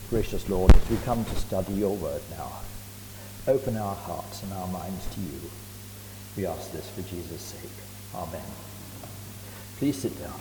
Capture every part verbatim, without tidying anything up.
Gracious Lord, as we come to study your word now, open our hearts and our minds to you. We ask this for Jesus' sake. Amen. Please sit down.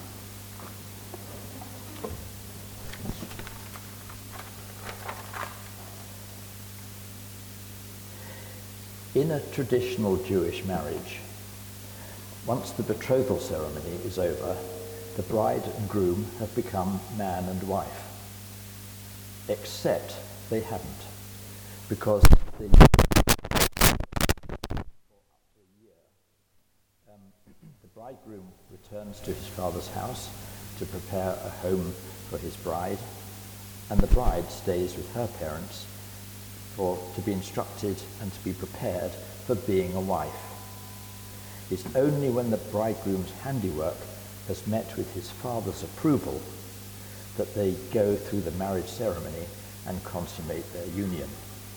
In a traditional Jewish marriage, once the betrothal ceremony is over, the bride and groom have become man and wife. Except they haven't, because they live for up to a year. Um, the bridegroom returns to his father's house to prepare a home for his bride, and the bride stays with her parents for to be instructed and to be prepared for being a wife. It's only when the bridegroom's handiwork has met with his father's approval that they go through the marriage ceremony and consummate their union.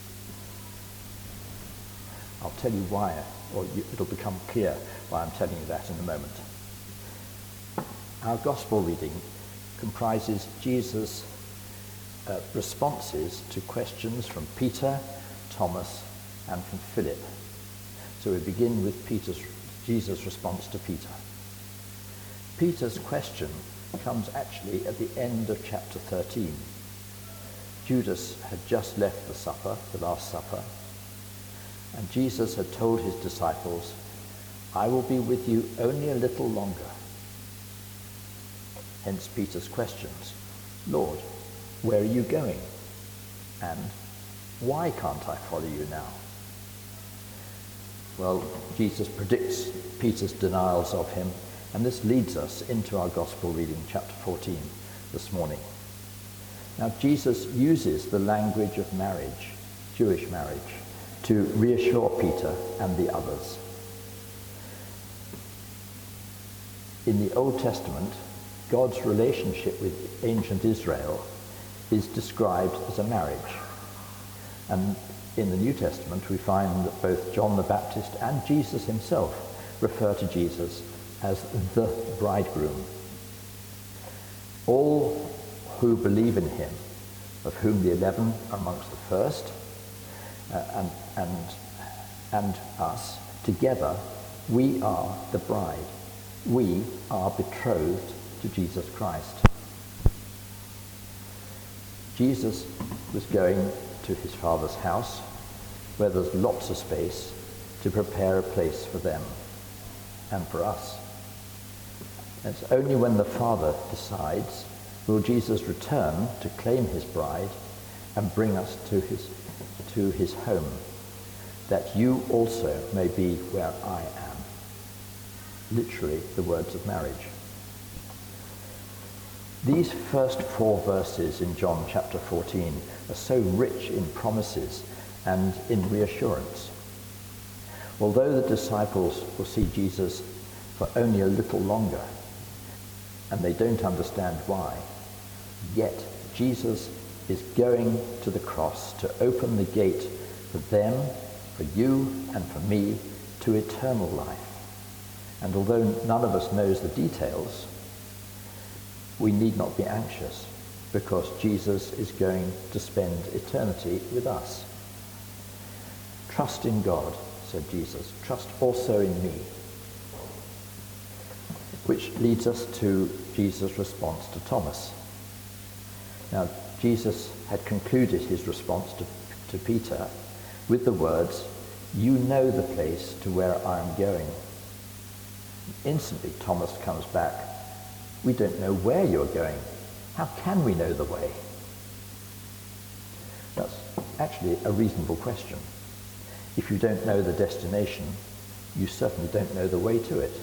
I'll tell you why, or you, it'll become clear why I'm telling you that in a moment. Our gospel reading comprises Jesus' uh, responses to questions from Peter, Thomas, and from Philip. So we begin with Peter's, Jesus' response to Peter. Peter's question comes actually at the end of chapter thirteen. Judas had just left the supper, the Last Supper, and Jesus had told his disciples, "I will be with you only a little longer." Hence Peter's questions. "Lord, where are you going? And why can't I follow you now?" Well, Jesus predicts Peter's denials of him, and this leads us into our gospel reading, chapter fourteen, this morning. Now, Jesus uses the language of marriage, Jewish marriage, to reassure Peter and the others. In the Old Testament, God's relationship with ancient Israel is described as a marriage. And in the New Testament, we find that both John the Baptist and Jesus himself refer to Jesus as the bridegroom. All who believe in him, of whom the eleven are amongst the first, uh, and, and, and us, together, we are the bride. We are betrothed to Jesus Christ. Jesus was going to his Father's house, where there's lots of space, to prepare a place for them and for us. It's only when the Father decides will Jesus return to claim his bride and bring us to his, to his home, that you also may be where I am. Literally, the words of marriage. These first four verses in John chapter fourteen are so rich in promises and in reassurance. Although the disciples will see Jesus for only a little longer, and they don't understand why, yet Jesus is going to the cross to open the gate for them, for you, and for me to eternal life. And although none of us knows the details, we need not be anxious, because Jesus is going to spend eternity with us. Trust in God, said Jesus. Trust also in me. Which leads us to Jesus' response to Thomas. Now, Jesus had concluded his response to, to Peter with the words, "You know the place to where I am going." Instantly, Thomas comes back, "We don't know where you're going. How can we know the way?" That's actually a reasonable question. If you don't know the destination, you certainly don't know the way to it.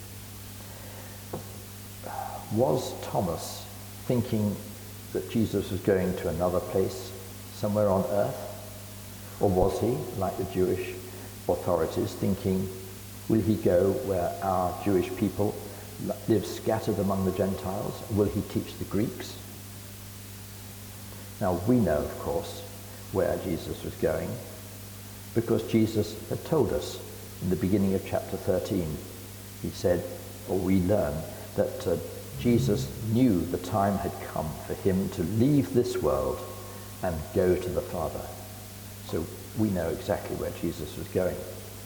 Was Thomas thinking that Jesus was going to another place, somewhere on earth? Or was he, like the Jewish authorities, thinking, will he go where our Jewish people live scattered among the Gentiles? Will he teach the Greeks? Now, we know, of course, where Jesus was going, because Jesus had told us in the beginning of chapter thirteen. He said, or we learn, that uh, Jesus knew the time had come for him to leave this world and go to the Father. So we know exactly where Jesus was going.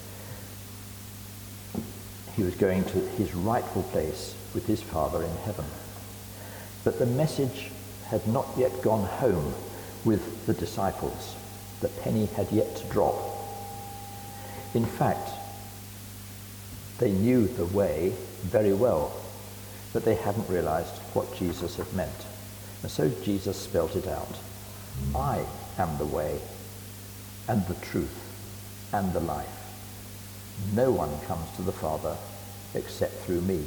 He was going to his rightful place with his Father in heaven. But the message had not yet gone home with the disciples. The penny had yet to drop. In fact, they knew the way very well, but they hadn't realized what Jesus had meant. And so Jesus spelt it out. I am the way and the truth and the life. No one comes to the Father except through me.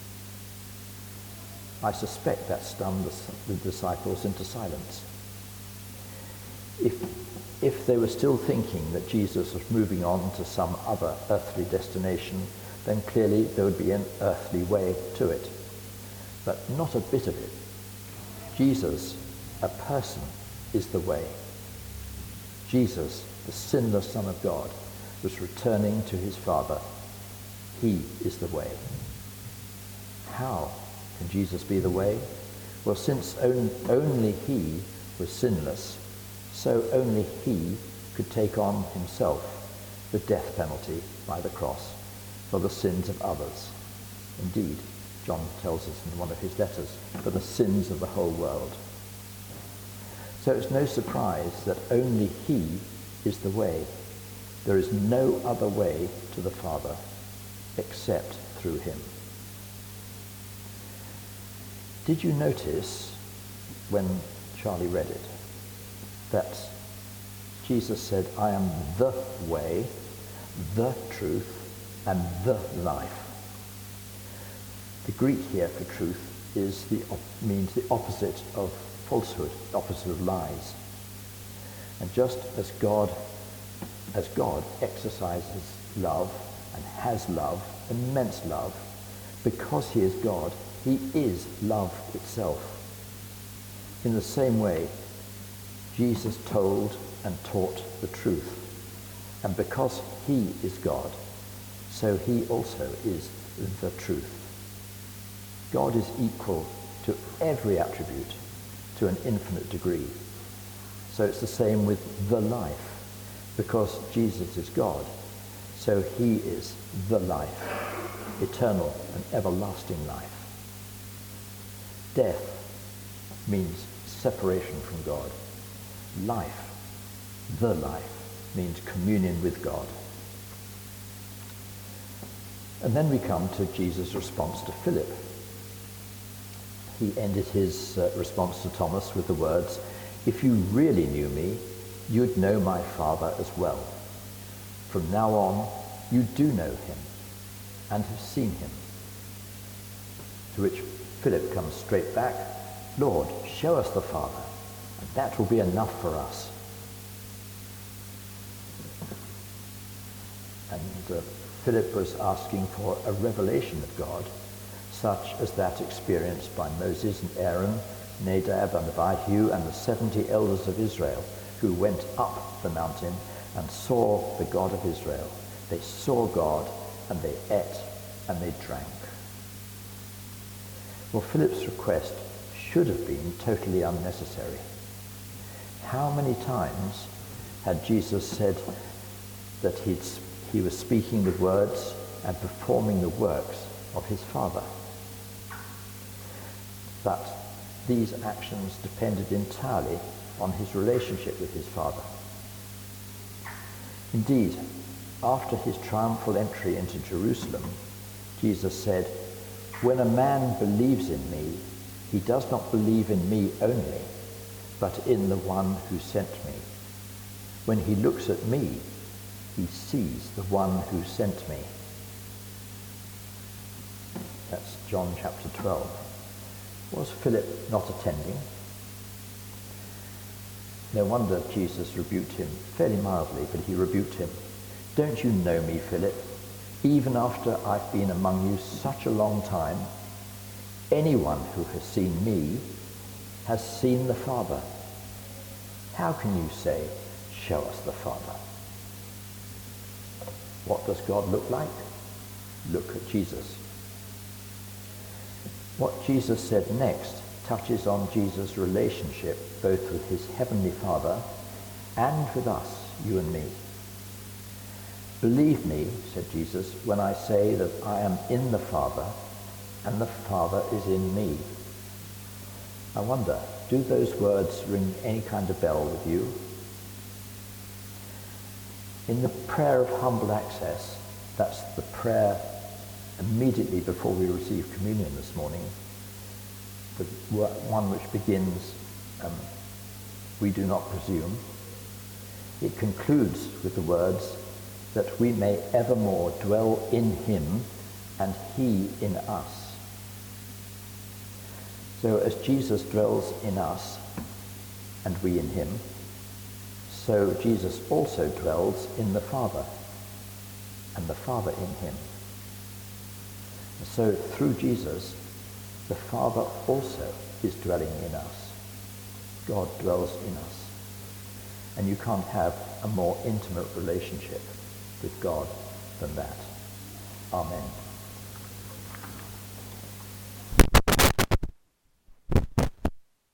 I suspect that stunned the, the disciples into silence. If, if they were still thinking that Jesus was moving on to some other earthly destination, then clearly there would be an earthly way to it. But not a bit of it. Jesus, a person, is the way. Jesus, the sinless Son of God, was returning to his Father. He is the way. How can Jesus be the way? Well, since on, only he was sinless, so only he could take on himself the death penalty by the cross for the sins of others. Indeed, John tells us in one of his letters, for the sins of the whole world. So it's no surprise that only he is the way. There is no other way to the Father except through him. Did you notice when Charlie read it that Jesus said, I am the way, the truth, and the life? The Greek here for truth is the op- means the opposite of falsehood, the opposite of lies. And just as God, as God exercises love and has love, immense love, because he is God, he is love itself. In the same way, Jesus told and taught the truth. And because he is God, so he also is the truth. God is equal to every attribute to an infinite degree. So it's the same with the life. Because Jesus is God, so he is the life, eternal and everlasting life. Death means separation from God. Life, the life, means communion with God. And then we come to Jesus' response to Philip. He ended his uh, response to Thomas with the words, if you really knew me, you'd know my Father as well. From now on, you do know him and have seen him. To which Philip comes straight back, Lord, show us the Father, and that will be enough for us. And uh, Philip was asking for a revelation of God, such as that experienced by Moses and Aaron, Nadab and Abihu, and the seventy elders of Israel, who went up the mountain and saw the God of Israel. They saw God, and they ate, and they drank. Well, Philip's request should have been totally unnecessary. How many times had Jesus said that he'd, he was speaking the words and performing the works of his Father? But these actions depended entirely on his relationship with his Father. Indeed, after his triumphal entry into Jerusalem, Jesus said, when a man believes in me, he does not believe in me only, but in the one who sent me. When he looks at me, he sees the one who sent me. That's John chapter twelve. Was Philip not attending? No wonder Jesus rebuked him, fairly mildly, but he rebuked him. Don't you know me, Philip? Even after I've been among you such a long time, anyone who has seen me has seen the Father. How can you say, show us the Father? What does God look like? Look at Jesus. What Jesus said next touches on Jesus' relationship both with his heavenly Father and with us, you and me. Believe me, said Jesus, when I say that I am in the Father and the Father is in me. I wonder, do those words ring any kind of bell with you? In the prayer of humble access, that's the prayer immediately before we receive communion this morning, the one which begins, um, we do not presume. It concludes with the words, that we may evermore dwell in him and he in us. So as Jesus dwells in us and we in him, so Jesus also dwells in the Father and the Father in him. And so through Jesus, the Father also is dwelling in us. God dwells in us. And you can't have a more intimate relationship with God than that. Amen.